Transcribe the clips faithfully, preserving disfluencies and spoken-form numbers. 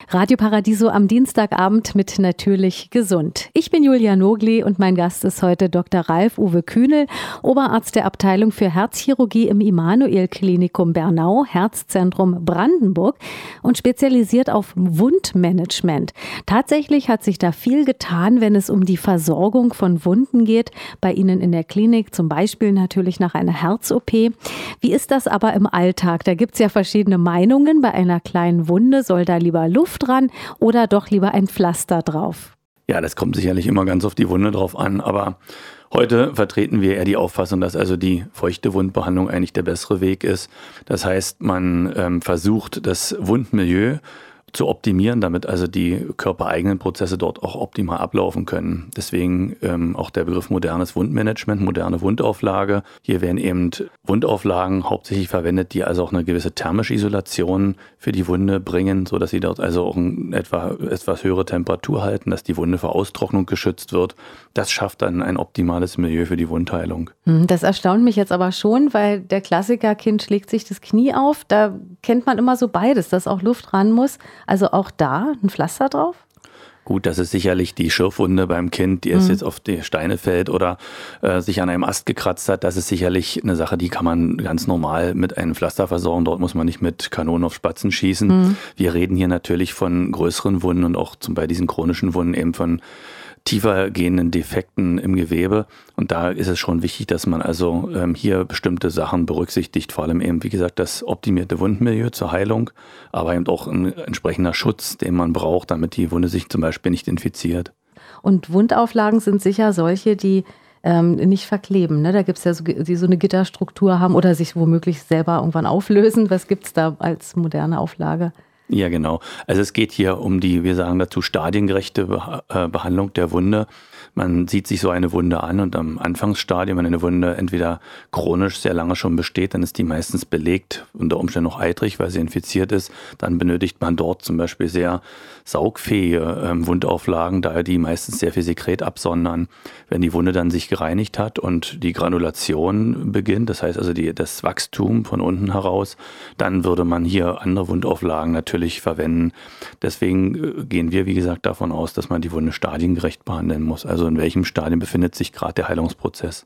Radio Paradiso am Dienstagabend mit Natürlich gesund. Ich bin Julia Nogli und mein Gast ist heute Doktor Ralf-Uwe Kühnel, Oberarzt der Abteilung für Herzchirurgie im Immanuel-Klinikum Bernau, Herzzentrum Brandenburg und spezialisiert auf Wundmanagement. Tatsächlich hat sich da viel getan, wenn es um die Versorgung von Wunden geht, bei Ihnen in der Klinik, zum Beispiel natürlich nach einer Herz-O P. Wie ist das aber im Alltag? Da gibt es ja verschiedene Meinungen. Bei einer kleinen Wunde soll da lieber Luft ran oder doch lieber ein Pflaster drauf? Ja, das kommt sicherlich immer ganz auf die Wunde drauf an, aber heute vertreten wir eher die Auffassung, dass also die feuchte Wundbehandlung eigentlich der bessere Weg ist. Das heißt, man ähm, versucht, das Wundmilieu zu optimieren, damit also die körpereigenen Prozesse dort auch optimal ablaufen können. Deswegen ähm, auch der Begriff modernes Wundmanagement, moderne Wundauflage. Hier werden eben Wundauflagen hauptsächlich verwendet, die also auch eine gewisse thermische Isolation für die Wunde bringen, sodass sie dort also auch in etwa etwas höhere Temperatur halten, dass die Wunde vor Austrocknung geschützt wird. Das schafft dann ein optimales Milieu für die Wundheilung. Das erstaunt mich jetzt aber schon, weil der Klassiker, Kind schlägt sich das Knie auf, da kennt man immer so beides, dass auch Luft ran muss. Also auch da ein Pflaster drauf? Gut, das ist sicherlich die Schürfwunde beim Kind, die es mhm. jetzt auf die Steine fällt oder äh, sich an einem Ast gekratzt hat. Das ist sicherlich eine Sache, die kann man ganz normal mit einem Pflaster versorgen. Dort muss man nicht mit Kanonen auf Spatzen schießen. Mhm. Wir reden hier natürlich von größeren Wunden und auch zum, bei diesen chronischen Wunden eben von tiefer gehenden Defekten im Gewebe. Und da ist es schon wichtig, dass man also ähm, hier bestimmte Sachen berücksichtigt. Vor allem eben, wie gesagt, das optimierte Wundmilieu zur Heilung, aber eben auch ein entsprechender Schutz, den man braucht, damit die Wunde sich zum Beispiel nicht infiziert. Und Wundauflagen sind sicher solche, die ähm, nicht verkleben, ne? Da gibt es ja so, die so eine Gitterstruktur haben oder sich womöglich selber irgendwann auflösen. Was gibt es da als moderne Auflage? Ja, genau. Also es geht hier um die, wir sagen dazu, stadiengerechte Behandlung der Wunde. Man sieht sich so eine Wunde an und am Anfangsstadium, wenn eine Wunde entweder chronisch sehr lange schon besteht, dann ist die meistens belegt, unter Umständen noch eitrig, weil sie infiziert ist. Dann benötigt man dort zum Beispiel sehr saugfähige äh, Wundauflagen, da die meistens sehr viel Sekret absondern. Wenn die Wunde dann sich gereinigt hat und die Granulation beginnt, das heißt also die, das Wachstum von unten heraus, dann würde man hier andere Wundauflagen natürlich verwenden. Deswegen äh, gehen wir, wie gesagt, davon aus, dass man die Wunde stadiengerecht behandeln muss. Also in welchem Stadium befindet sich gerade der Heilungsprozess.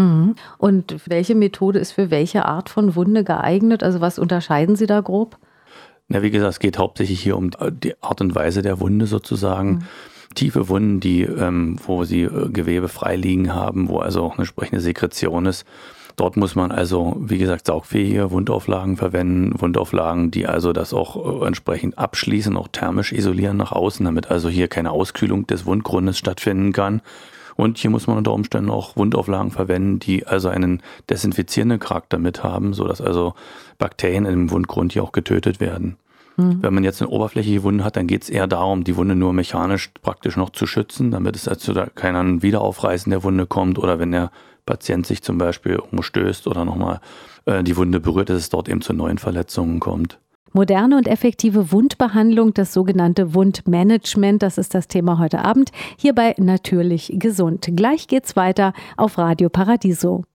Und welche Methode ist für welche Art von Wunde geeignet? Also was unterscheiden Sie da grob? Na, wie gesagt, es geht hauptsächlich hier um die Art und Weise der Wunde sozusagen. Mhm. Tiefe Wunden, die, ähm, wo sie äh, Gewebe frei liegen haben, wo also auch eine entsprechende Sekretion ist. Dort muss man also, wie gesagt, saugfähige Wundauflagen verwenden, Wundauflagen, die also das auch äh, entsprechend abschließen, auch thermisch isolieren nach außen, damit also hier keine Auskühlung des Wundgrundes stattfinden kann. Und hier muss man unter Umständen auch Wundauflagen verwenden, die also einen desinfizierenden Charakter mit haben, sodass also Bakterien im Wundgrund hier auch getötet werden. Mhm. Wenn man jetzt eine oberflächliche Wunde hat, dann geht es eher darum, die Wunde nur mechanisch praktisch noch zu schützen, damit es also da kein Wiederaufreißen der Wunde kommt oder wenn der Patient sich zum Beispiel umstößt oder nochmal äh, die Wunde berührt, dass es dort eben zu neuen Verletzungen kommt. Moderne und effektive Wundbehandlung, das sogenannte Wundmanagement, das ist das Thema heute Abend, hier bei Natürlich gesund. Gleich geht's weiter auf Radio Paradiso.